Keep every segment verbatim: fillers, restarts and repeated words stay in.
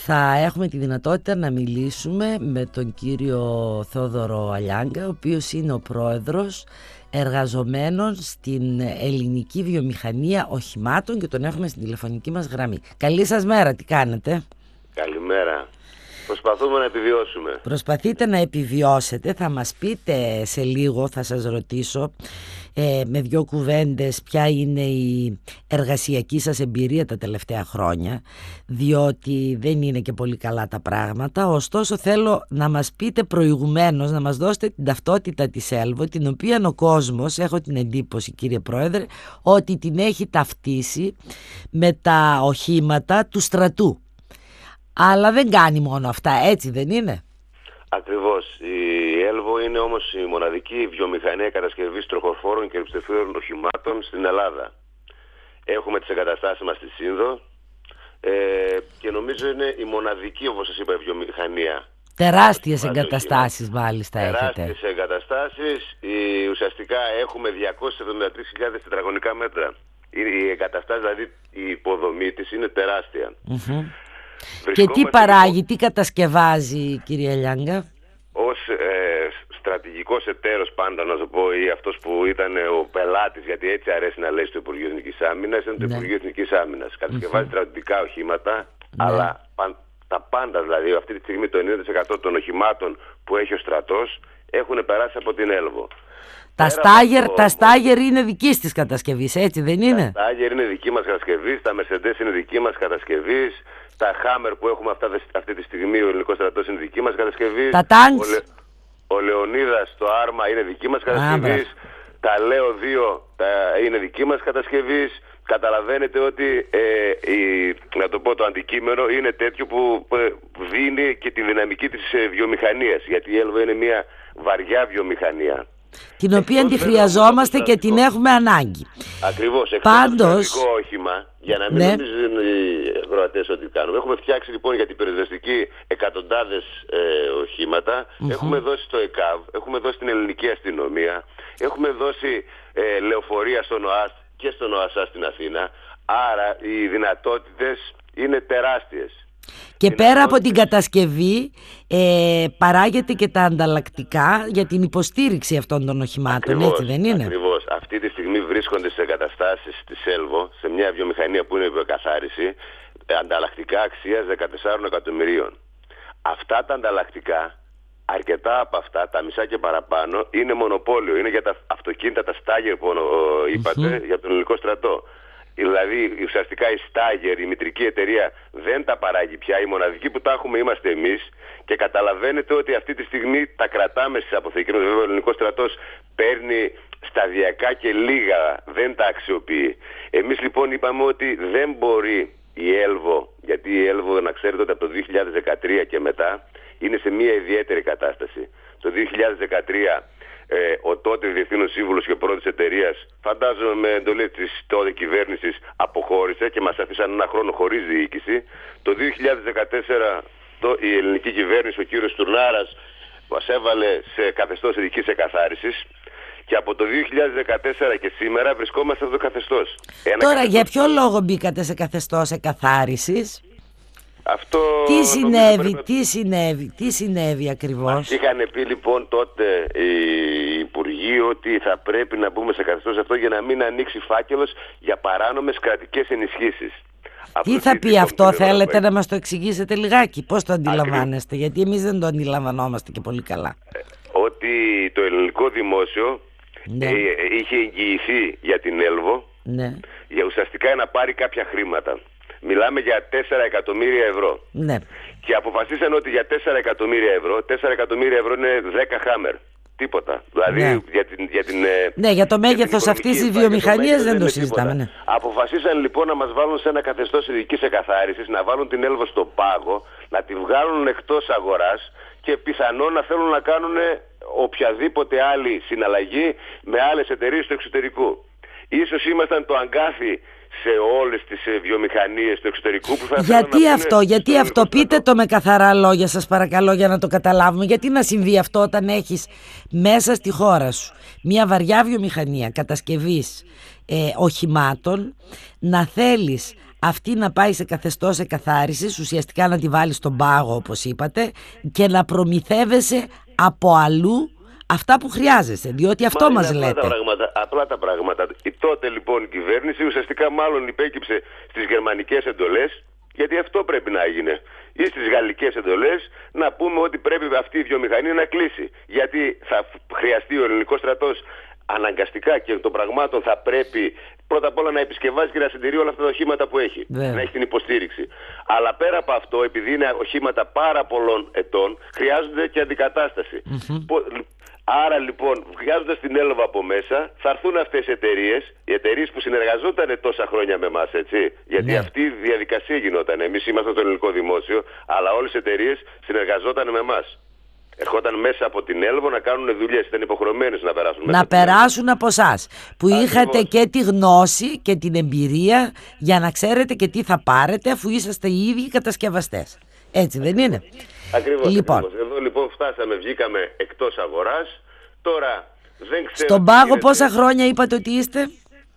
θα έχουμε τη δυνατότητα να μιλήσουμε με τον κύριο Θόδωρο Αλιάγκα, ο οποίος είναι ο πρόεδρος εργαζομένων στην ελληνική βιομηχανία οχημάτων και τον έχουμε στην τηλεφωνική μας γραμμή. Καλή σας μέρα, τι κάνετε? Καλημέρα. Προσπαθούμε να επιβιώσουμε. Προσπαθείτε να επιβιώσετε. Θα μας πείτε σε λίγο, θα σας ρωτήσω ε, με δυο κουβέντες ποια είναι η εργασιακή σας εμπειρία τα τελευταία χρόνια, διότι δεν είναι και πολύ καλά τα πράγματα. Ωστόσο θέλω να μας πείτε προηγουμένως, να μας δώσετε την ταυτότητα της Έλβο, την οποία ο κόσμος, έχω την εντύπωση κύριε Πρόεδρε, ότι την έχει ταυτίσει με τα οχήματα του στρατού. Αλλά δεν κάνει μόνο αυτά, έτσι δεν είναι? Ακριβώς. Η Έλβο είναι όμως η μοναδική βιομηχανία κατασκευής τροχοφόρων και ρυψευτήρων οχημάτων στην Ελλάδα. Έχουμε τις εγκαταστάσεις μας στη Σύνδο ε, και νομίζω είναι η μοναδική, όπως σας είπα, βιομηχανία. Τεράστιες εγκαταστάσεις μάλιστα έχετε. Τεράστιες εγκαταστάσεις. Η, ουσιαστικά έχουμε διακόσιες εβδομήντα τρεις χιλιάδες τετραγωνικά μέτρα. Η, η εγκαταστάση, δηλαδή η υποδομή της είναι τεράστια. Mm-hmm. Και τι παράγει, τι κατασκευάζει κύριε Αλιάγκα? Ως ε, στρατηγικός εταίρος πάντα να σου πω, ή αυτός που ήταν ο πελάτης, γιατί έτσι αρέσει να λέει στο Υπουργείο Εθνικής Άμυνας, είναι το ναι. Υπουργείο Εθνικής Άμυνας. Κατασκευάζει mm-hmm. στρατιωτικά οχήματα, ναι. αλλά πα, τα πάντα, δηλαδή αυτή τη στιγμή το ενενήντα τοις εκατό των οχημάτων που έχει ο στρατός έχουν περάσει από την Έλβο. Τα στάγερ, το... τα στάγερ είναι δικής της κατασκευής, έτσι δεν είναι? Τα στάγερ είναι δική μας κατασκευής, τα Mercedes είναι δική μας κατασκευής, τα Hammer που έχουμε αυτά, αυτή τη στιγμή, ο ελληνικός στρατός είναι δική μας κατασκευής. Τα Tanks. Ο, Λε, ο Λεωνίδας, το Άρμα είναι δική μας κατασκευής. Ah, τα Λέο δύο τα, είναι δική μας κατασκευής. Καταλαβαίνετε ότι ε, η, να το πω, το αντικείμενο είναι τέτοιο που ε, δίνει και τη δυναμική της ε, βιομηχανίας. Γιατί η Έλβο είναι μια βαριά βιομηχανία. Την οποία εκτός τη χρειαζόμαστε και την έχουμε ανάγκη. Ακριβώς. Εκτός Πάντως, το όχημα, για να μην ναι. νομίζουν οι ακροατές ότι κάνουμε. Έχουμε φτιάξει λοιπόν για την πυροσβεστική εκατοντάδες ε, οχήματα. Mm-hmm. Έχουμε δώσει στο ΕΚΑΒ, έχουμε δώσει στην ελληνική αστυνομία, έχουμε δώσει ε, λεωφορεία στον ΟΑΣ και στον ΟΑΣΑ στην Αθήνα. Άρα οι δυνατότητες είναι τεράστιες. Και πέρα από την κατασκευή ε, παράγεται και τα ανταλλακτικά για την υποστήριξη αυτών των οχημάτων, ακριβώς, έτσι δεν είναι? Ακριβώς. Αυτή τη στιγμή βρίσκονται σε εγκαταστάσεις της Έλβο, σε μια βιομηχανία που είναι υποκαθάριση, ανταλλακτικά αξίας δεκατεσσάρων εκατομμυρίων. Αυτά τα ανταλλακτικά, αρκετά από αυτά, τα μισά και παραπάνω, είναι μονοπόλιο. Είναι για τα αυτοκίνητα, τα στάγερ που είπατε, mm-hmm. για τον ελληνικό στρατό. Δηλαδή ουσιαστικά η Στάγερ, η μητρική εταιρεία, δεν τα παράγει πια. Η μοναδική που τα έχουμε είμαστε εμείς και καταλαβαίνετε ότι αυτή τη στιγμή τα κρατάμε στις αποθήκες. Βέβαια ο ελληνικός στρατός παίρνει σταδιακά και λίγα, δεν τα αξιοποιεί. Εμείς λοιπόν είπαμε ότι δεν μπορεί η Έλβο, γιατί η Έλβο να ξέρετε ότι από το δύο χιλιάδες δεκατρία και μετά είναι σε μια ιδιαίτερη κατάσταση. Το δύο χιλιάδες δεκατρία Ε, ο τότε διευθύνων σύμβουλος και πρώτης εταιρείας, φαντάζομαι με εντολή της τότε κυβέρνησης, αποχώρησε και μας αφήσαν ένα χρόνο χωρίς διοίκηση. Το δύο χιλιάδες δεκατέσσερα το, η ελληνική κυβέρνηση, ο κύριος Τουρνάρας, μας έβαλε σε καθεστώς ειδικής εκαθάρισης και από το δύο χιλιάδες δεκατέσσερα και σήμερα βρισκόμαστε σε αυτό το καθεστώς. Ένα Τώρα καθεστώς... για ποιο λόγο μπήκατε σε καθεστώς εκαθάρισης? Αυτό τι συνέβη, πρέπει... τι συνέβη, τι συνέβη ακριβώς? Μας είχαν πει λοιπόν τότε οι υπουργοί ότι θα πρέπει να μπούμε σε καθεστώς αυτό για να μην ανοίξει φάκελος για παράνομες κρατικές ενισχύσεις. Τι θα πει αυτό, θέλετε να μας το εξηγήσετε λιγάκι, πώς το αντιλαμβάνεστε? Γιατί εμείς δεν το αντιλαμβανόμαστε και πολύ καλά. Ότι το ελληνικό δημόσιο ναι. ε, είχε εγγυηθεί για την Έλβο, ναι. για ουσιαστικά να πάρει κάποια χρήματα. Μιλάμε για τέσσερα εκατομμύρια ευρώ. Ναι. Και αποφασίσαν ότι για τέσσερα εκατομμύρια ευρώ, τέσσερα εκατομμύρια ευρώ είναι δέκα Hammer. Τίποτα. Δηλαδή ναι. για την, για την, ναι, για το μέγεθος αυτής της βιομηχανίας δεν το συζητάμε. Ναι. Αποφασίσαν λοιπόν να μας βάλουν σε ένα καθεστώς ειδικής εκαθάρισης, να βάλουν την Έλβο στο πάγο, να τη βγάλουν εκτός αγοράς και πιθανόν να θέλουν να κάνουν οποιαδήποτε άλλη συναλλαγή με άλλες εταιρείες του εξωτερικού. Ίσως ήμασταν το αγκάθι σε όλες τις βιομηχανίες του εξωτερικού που θα γιατί αυτό, γιατί αυτό, πείτε το με καθαρά λόγια σας παρακαλώ για να το καταλάβουμε. Γιατί να συμβεί αυτό όταν έχεις μέσα στη χώρα σου μια βαριά βιομηχανία κατασκευής ε, οχημάτων, να θέλεις αυτή να πάει σε καθεστώς εκαθάρισης, ουσιαστικά να τη βάλει στον πάγο όπως είπατε, και να προμηθεύεσαι από αλλού αυτά που χρειάζεσαι, διότι αυτό Μα μας είναι λέτε. Απλά τα πράγματα. Απλά τα πράγματα. Η τότε λοιπόν η κυβέρνηση ουσιαστικά μάλλον υπέκυψε στις γερμανικές εντολές, γιατί αυτό πρέπει να έγινε. Ή στις γαλλικές εντολές να πούμε ότι πρέπει αυτή η βιομηχανία να κλείσει. Γιατί θα χρειαστεί ο ελληνικός στρατός αναγκαστικά και των πραγμάτων θα πρέπει πρώτα απ' όλα να επισκευάζει και να συντηρεί όλα αυτά τα οχήματα που έχει. Yeah. Να έχει την υποστήριξη. Αλλά πέρα από αυτό, επειδή είναι οχήματα πάρα πολλών ετών, χρειάζονται και αντικατάσταση. Mm-hmm. Άρα λοιπόν, βγάζοντας την Έλβα από μέσα, θα έρθουν αυτές οι εταιρείες, οι εταιρείες που συνεργαζόταν τόσα χρόνια με εμάς, έτσι. Γιατί ναι. αυτή η διαδικασία γινόταν. Εμείς ήμασταν το ελληνικό δημόσιο, αλλά όλες οι εταιρείες συνεργαζόταν με εμάς. Ερχόταν μέσα από την Έλβο να κάνουν δουλειές, ήταν υποχρεωμένες να περάσουν μέσα. Να περάσουν από εσάς, που Ακριβώς. είχατε και τη γνώση και την εμπειρία για να ξέρετε και τι θα πάρετε, αφού είσαστε οι ίδιοι κατασκευαστές. Έτσι δεν είναι? Ακριβώς. Λοιπόν. Ακριβώς. Εδώ λοιπόν φτάσαμε, βγήκαμε εκτός αγοράς. Τώρα δεν ξέρω. Στον πάγο πόσα χρόνια είπατε ότι είστε?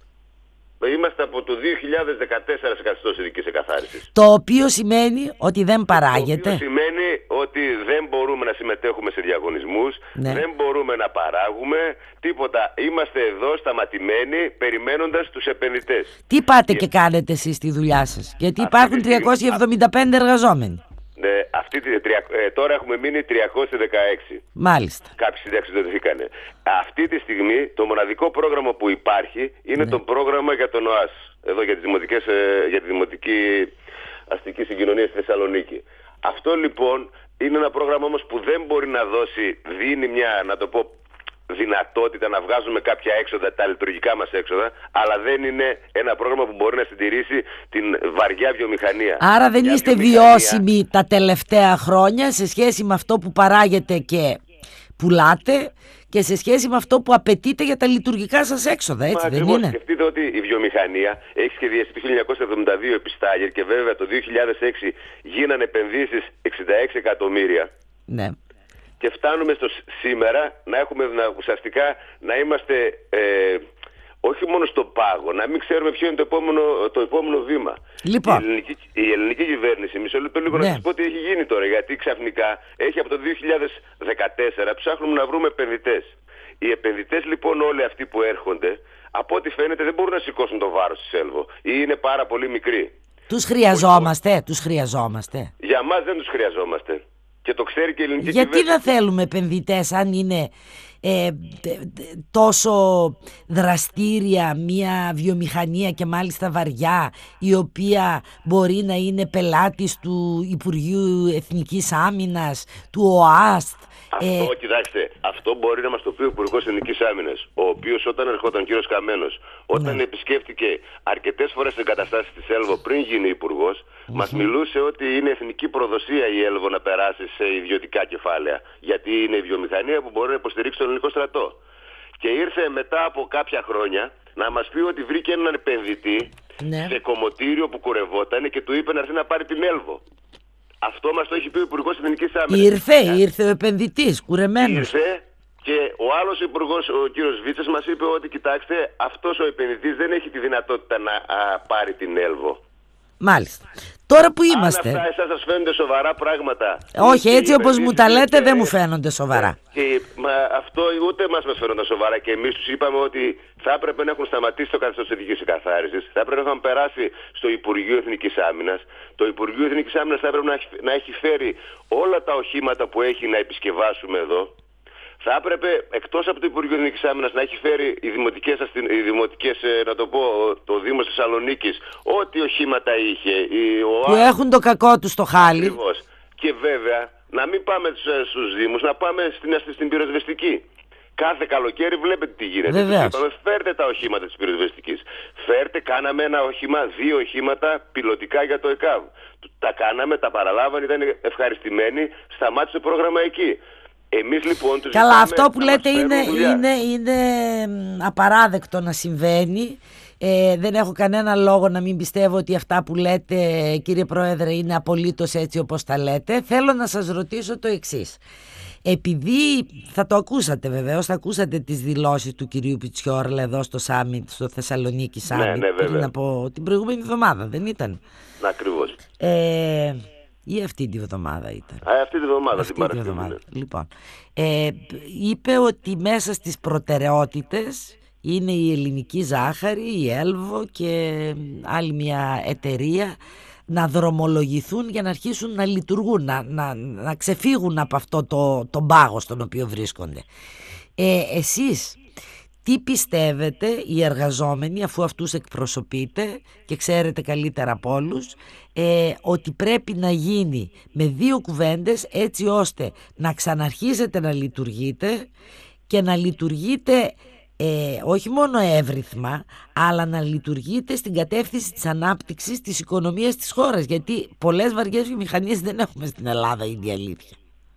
Είμαστε από το δύο χιλιάδες δεκατέσσερα σε καθεστώς ειδικής εκαθάρισης. Το οποίο σημαίνει ότι δεν παράγεται. Το οποίο σημαίνει ότι δεν μπορούμε να συμμετέχουμε σε διαγωνισμούς, ναι. δεν μπορούμε να παράγουμε τίποτα. Είμαστε εδώ σταματημένοι περιμένοντας τους επενδυτές. Τι πάτε και, και κάνετε εσείς στη δουλειά σας? Γιατί υπάρχουν τριακόσιοι εβδομήντα πέντε εργαζόμενοι. Ναι, αυτή, ε, τώρα έχουμε μείνει τριακόσιοι δεκαέξι. Μάλιστα. Κάποιοι συνταξιδοτηθήκανε. Αυτή τη στιγμή το μοναδικό πρόγραμμα που υπάρχει είναι ναι. το πρόγραμμα για τον ΟΑΣ. Εδώ για, τις δημοτικές, για τη Δημοτική Αστική Συγκοινωνία στη Θεσσαλονίκη. Αυτό λοιπόν είναι ένα πρόγραμμα όμως που δεν μπορεί να δώσει, δίνει μια, να το πω, δυνατότητα να βγάζουμε κάποια έξοδα, τα λειτουργικά μας έξοδα, αλλά δεν είναι ένα πρόγραμμα που μπορεί να συντηρήσει την βαριά βιομηχανία. Άρα δεν Για είστε βιομηχανία... βιώσιμοι τα τελευταία χρόνια σε σχέση με αυτό που παράγετε και πουλάτε και σε σχέση με αυτό που απαιτείτε για τα λειτουργικά σας έξοδα, έτσι Μα, δεν ακριβώς, είναι? Σκεφτείτε ότι η βιομηχανία έχει σχεδιαστεί το χίλια εννιακόσια εβδομήντα δύο επί Στάγερ και βέβαια το δύο χιλιάδες έξι γίνανε επενδύσεις εξήντα έξι εκατομμύρια. Ναι. Και φτάνουμε στο σήμερα να έχουμε να, ουσιαστικά να είμαστε ε, όχι μόνο στο πάγο, να μην ξέρουμε ποιο είναι το επόμενο, το επόμενο βήμα. Λοιπόν. Η ελληνική, η ελληνική κυβέρνηση, μισό λεπτό λίγο ναι. να σας πω τι έχει γίνει τώρα, γιατί ξαφνικά έχει από το δύο χιλιάδες δεκατέσσερα ψάχνουμε να βρούμε επενδυτές. Οι επενδυτές λοιπόν όλοι αυτοί που έρχονται, από ό,τι φαίνεται δεν μπορούν να σηκώσουν το βάρος της Έλβο ή είναι πάρα πολύ μικροί. Τους χρειαζόμαστε, όχι, τους χρειαζόμαστε. Για μας δεν τους χρειαζόμαστε. Και το ξέρει και η ελληνική Γιατί κυβέρνηση. να θέλουμε επενδυτές αν είναι ε, τόσο δραστήρια μια βιομηχανία και μάλιστα βαριά, η οποία μπορεί να είναι πελάτης του Υπουργείου Εθνικής Άμυνας, του ΟΑΣΤ. Αυτό, ε... κοιτάξτε, αυτό μπορεί να μας το πει ο Υπουργός Εθνικής Άμυνας, ο οποίος όταν ερχόταν, κύριος Καμένος, όταν ναι. επισκέφτηκε αρκετές φορές τις εγκαταστάσεις της Έλβο πριν γίνει υπουργός, mm-hmm. μας μιλούσε ότι είναι εθνική προδοσία η Έλβο να περάσει σε ιδιωτικά κεφάλαια, γιατί είναι η βιομηχανία που μπορεί να υποστηρίξει τον ελληνικό στρατό. Και ήρθε μετά από κάποια χρόνια να μας πει ότι βρήκε έναν επενδυτή ναι. σε κομμωτήριο που κουρευόταν και του είπε να έρθει να πάρει την Έλβο. Αυτό μας το έχει πει ο Υπουργός Εθνικής Άμυνας. Ήρθε, ήρθε ο επενδυτής, κουρεμένος. Ήρθε και ο άλλος Υπουργός, ο κύριος Βίτσας, μας είπε ότι κοιτάξτε, αυτός ο επενδυτής δεν έχει τη δυνατότητα να α, πάρει την Έλβο. Μάλιστα. Τώρα που είμαστε. Αν αυτά εσάς σας φαίνονται σοβαρά πράγματα. Όχι, έτσι όπως μου τα λέτε δεν μου φαίνονται σοβαρά. Και, μα, αυτό ούτε μας μας φαίνονται σοβαρά και εμείς τους είπαμε ότι θα έπρεπε να έχουν σταματήσει το καθεστώς ειδικής εκαθάρισης, θα έπρεπε να έχουν περάσει στο Υπουργείο Εθνικής Άμυνας. Το Υπουργείο Εθνικής Άμυνας θα έπρεπε να έχει, να έχει φέρει όλα τα οχήματα που έχει να επισκευάσουμε εδώ. Θα έπρεπε εκτός από το Υπουργείο Εθνικής Άμυνας να έχει φέρει οι δημοτικές, οι δημοτικές να το πω, το Δήμο Θεσσαλονίκης, ό,τι οχήματα είχε. Οι, ο που έχουν το κακό του στο χάλι. Ακριβώς. Και βέβαια να μην πάμε στους Δήμους, να πάμε στην, στην πυροσβεστική. Κάθε καλοκαίρι βλέπετε τι γίνεται. Είπαμε, φέρτε τα οχήματα της πυροσβεστικής. Φέρτε, κάναμε ένα όχημα, δύο οχήματα πιλωτικά για το ΕΚΑΒ. Τα κάναμε, τα παραλάβαν, ήταν ευχαριστημένοι, σταμάτησε το πρόγραμμα εκεί. Εμείς λοιπόν τους Καλά, αυτό που λέτε είναι, είναι, είναι απαράδεκτο να συμβαίνει, Ε, δεν έχω κανένα λόγο να μην πιστεύω ότι αυτά που λέτε, κύριε Πρόεδρε, είναι απολύτως έτσι όπως τα λέτε. Θέλω να σας ρωτήσω το εξής. Επειδή θα το ακούσατε βεβαίως, θα ακούσατε τις δηλώσεις του κυρίου Πιτσιόρλα εδώ στο Summit, στο Θεσσαλονίκη Summit, ναι, ναι, πριν από την προηγούμενη εβδομάδα, δεν ήταν? Ακριβώς. Ε, ή αυτή τη εβδομάδα ήταν? Α, αυτή τη εβδομάδα. Αυτή τη εβδομάδα. Λοιπόν, ε, είπε ότι μέσα στις προτεραιότητες είναι η ελληνική ζάχαρη, η Έλβο και άλλη μια εταιρεία να δρομολογηθούν για να αρχίσουν να λειτουργούν, να, να, να ξεφύγουν από αυτό το, το πάγο στον οποίο βρίσκονται. Ε, εσείς τι πιστεύετε οι εργαζόμενοι, αφού αυτούς εκπροσωπείτε και ξέρετε καλύτερα από όλους, ε, ότι πρέπει να γίνει με δύο κουβέντες έτσι ώστε να ξαναρχίσετε να λειτουργείτε και να λειτουργείτε Ε, όχι μόνο εύρυθμα, αλλά να λειτουργείτε στην κατεύθυνση της ανάπτυξης της οικονομίας της χώρας, γιατί πολλές βαριές βιομηχανίες δεν έχουμε στην Ελλάδα, είναι η αλήθεια.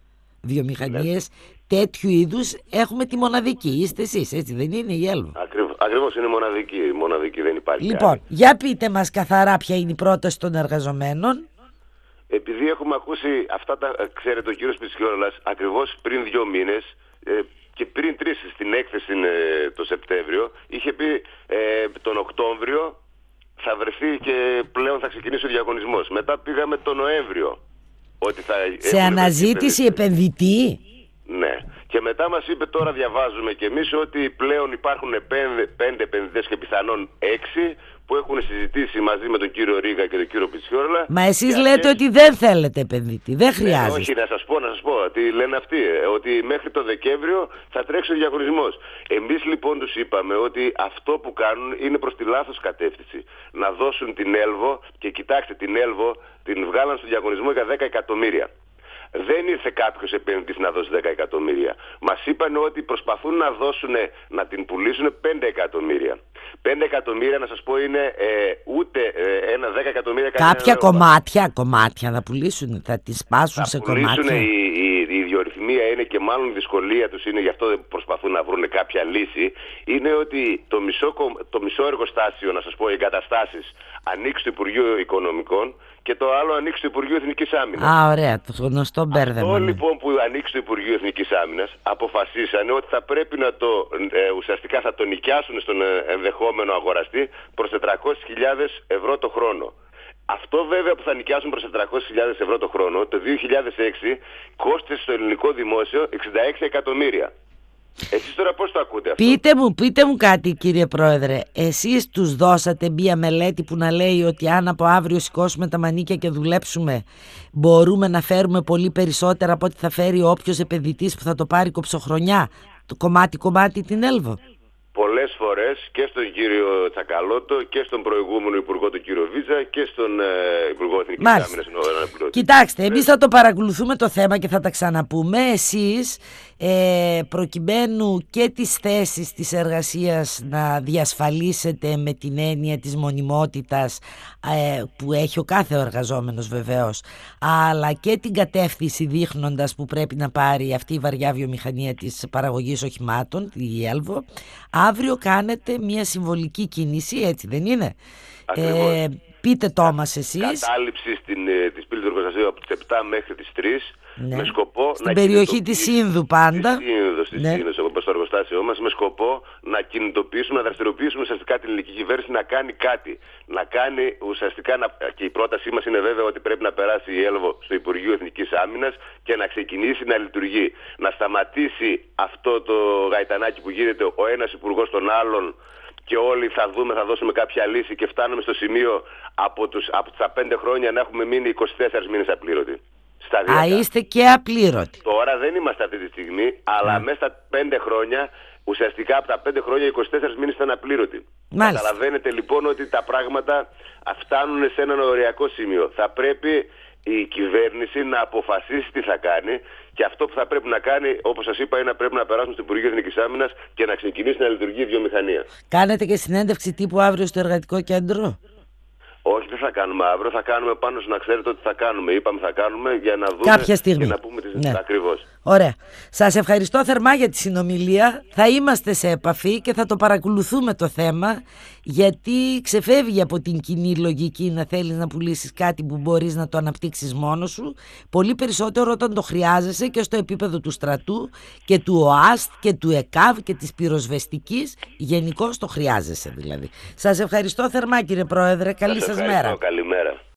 Βιομηχανίες ναι. τέτοιου είδους έχουμε τη μοναδική, είστε εσείς, έτσι δεν είναι, η Έλβο? Ακριβώς, ακριβώς είναι μοναδική, μοναδική, δεν υπάρχει. Λοιπόν, άλλη. Για πείτε μας καθαρά ποια είναι η πρόταση των εργαζομένων. Επειδή έχουμε ακούσει αυτά τα, ξέρετε, ο κύριος Πιτσιόρλας ακριβώς πριν δύο μήνες, ε, και πριν τρεις στην έκθεση ε, το Σεπτέμβριο, είχε πει ε, τον Οκτώβριο θα βρεθεί και πλέον θα ξεκινήσει ο διαγωνισμός. Μετά πήγαμε τον Νοέμβριο. Ότι θα σε αναζήτηση επενδυτή. Ναι. Και μετά μας είπε, τώρα διαβάζουμε και εμείς, ότι πλέον υπάρχουν πέντε, πέντε επενδυτές και πιθανόν έξι που έχουν συζητήσει μαζί με τον κύριο Ρίγα και τον κύριο Πιτσιόρλα. Μα εσείς λέτε αυτές... ότι δεν θέλετε επενδυτή, δεν χρειάζεται. Ναι, όχι, να σας πω, να σας πω, ότι λένε αυτοί, ότι μέχρι το Δεκέμβριο θα τρέξει ο διαγωνισμός. Εμείς λοιπόν τους είπαμε ότι αυτό που κάνουν είναι προς τη λάθος κατεύθυνση. Να δώσουν την Έλβο, και κοιτάξτε, την Έλβο την βγάλαν στο διαγωνισμό για δέκα εκατομμύρια. Δεν ήρθε κάποιος επενδυτής να δώσει δέκα εκατομμύρια. Μας είπαν ότι προσπαθούν να δώσουν, να την πουλήσουν πέντε εκατομμύρια. πέντε εκατομμύρια, να σας πω, είναι ε, ούτε ε, ένα δέκα εκατομμύρια. Κάποια κομμάτια, ρόλο. κομμάτια θα πουλήσουν, θα τις σπάσουν θα σε κομμάτια. Η, η, η ιδιορυθμία είναι, και μάλλον η δυσκολία τους είναι, γι' αυτό προσπαθούν να βρουν κάποια λύση, είναι ότι το μισό, το μισό εργοστάσιο, να σας πω, οι εγκαταστάσεις ανοίξει το Υπουργείο Οικονομικών και το άλλο ανοίξει το Υπουργείο Εθνικής Άμυνας. Α, ωραία, το γνωστό μπέρδεμα. Αυτό λοιπόν που ανοίξει το Υπουργείο Εθνικής Άμυνας αποφασίσανε ότι θα πρέπει να το, ε, ουσιαστικά θα το νοικιάσουν στον ενδεχόμενο αγοραστή προς τετρακόσιες χιλιάδες ευρώ το χρόνο. Αυτό βέβαια που θα νοικιάσουν προς τετρακόσιες χιλιάδες ευρώ το χρόνο, το δύο χιλιάδες έξι κόστησε στο ελληνικό δημόσιο εξήντα έξι εκατομμύρια. Εσείς τώρα πώς το ακούτε αυτό? Πείτε μου, πείτε μου κάτι, κύριε Πρόεδρε. Εσείς τους δώσατε μία μελέτη που να λέει ότι αν από αύριο σηκώσουμε τα μανίκια και δουλέψουμε, μπορούμε να φέρουμε πολύ περισσότερα από ό,τι θα φέρει όποιος επενδυτής που θα το πάρει κοψοχρονιά, το κομμάτι-κομμάτι την Έλβο? Πολλές φορές και στον κύριο Τσακαλώτο και στον προηγούμενο υπουργό, τον κύριο Βίζα, και στον ε, υπουργό Εθνικής Άμυνας. Κοιτάξτε, εμείς θα το παρακολουθούμε το θέμα και θα τα ξαναπούμε. Εσείς ε, προκειμένου και τις θέσεις της εργασίας να διασφαλίσετε με την έννοια της μονιμότητας ε, που έχει ο κάθε εργαζόμενος βεβαίως, αλλά και την κατεύθυνση δείχνοντας που πρέπει να πάρει αυτή η βαριά βιομηχανία της παραγωγής οχημάτων, η Έλβο, αύριο κάνετε μια συμβολική κίνηση, έτσι δεν είναι? Ε, πείτε το μας εσείς. Κατάληψη στην, ε, της πύλης του εργοστασίου από τις επτά μέχρι τις τρεις, ναι. με σκοπό στην να περιοχή της Σύνδου πάντα. Στη Σύνδο, στη ναι. Σύνδο, όπως στο εργοστάσιό μας, με σκοπό να κινητοποιήσουμε, να δραστηριοποιήσουμε ουσιαστικά την ελληνική κυβέρνηση να κάνει κάτι. Να κάνει ουσιαστικά, να... και η πρότασή μας είναι βέβαια ότι πρέπει να περάσει η Έλβο στο Υπουργείο Εθνικής Άμυνας και να ξεκινήσει να λειτουργεί. Να σταματήσει αυτό το γαϊτανάκι που γίνεται ο ένας υπουργός τον άλλον, και όλοι θα δούμε, θα δώσουμε κάποια λύση, και φτάνουμε στο σημείο από, τους, από τα πέντε χρόνια να έχουμε μείνει είκοσι τέσσερις μήνες απλήρωτοι. Σταδιακά. Α, είστε και απλήρωτοι. Τώρα δεν είμαστε αυτή τη στιγμή, αλλά mm. μέσα στα πέντε χρόνια, ουσιαστικά από τα πέντε χρόνια είκοσι τέσσερις μήνες ήταν απλήρωτοι. Μάλιστα. Καταλαβαίνετε λοιπόν ότι τα πράγματα φτάνουν σε έναν οριακό σημείο. Θα πρέπει η κυβέρνηση να αποφασίσει τι θα κάνει, και αυτό που θα πρέπει να κάνει, όπως σας είπα, είναι να πρέπει να περάσουν στο Υπουργείο Εθνικής Άμυνας και να ξεκινήσει να λειτουργεί η βιομηχανία. Κάνετε και συνέντευξη τύπου αύριο στο Εργατικό Κέντρο? Όχι, δεν θα κάνουμε αύριο, θα κάνουμε πάνω να ξέρετε ότι θα κάνουμε. Είπαμε θα κάνουμε για να δούμε κάποια στιγμή. και να πούμε τις... ναι. ακριβώς. Ωραία. Σας ευχαριστώ θερμά για τη συνομιλία. Θα είμαστε σε επαφή και θα το παρακολουθούμε το θέμα, γιατί ξεφεύγει από την κοινή λογική να θέλεις να πουλήσεις κάτι που μπορείς να το αναπτύξεις μόνος σου, πολύ περισσότερο όταν το χρειάζεσαι και στο επίπεδο του στρατού και του ΟΑΣΤ και του ΕΚΑΒ και της πυροσβεστικής, γενικώς το χρειάζεσαι δηλαδή. Σας ευχαριστώ θερμά κύριε Πρόεδρε, καλή σας, σας μέρα. Καλή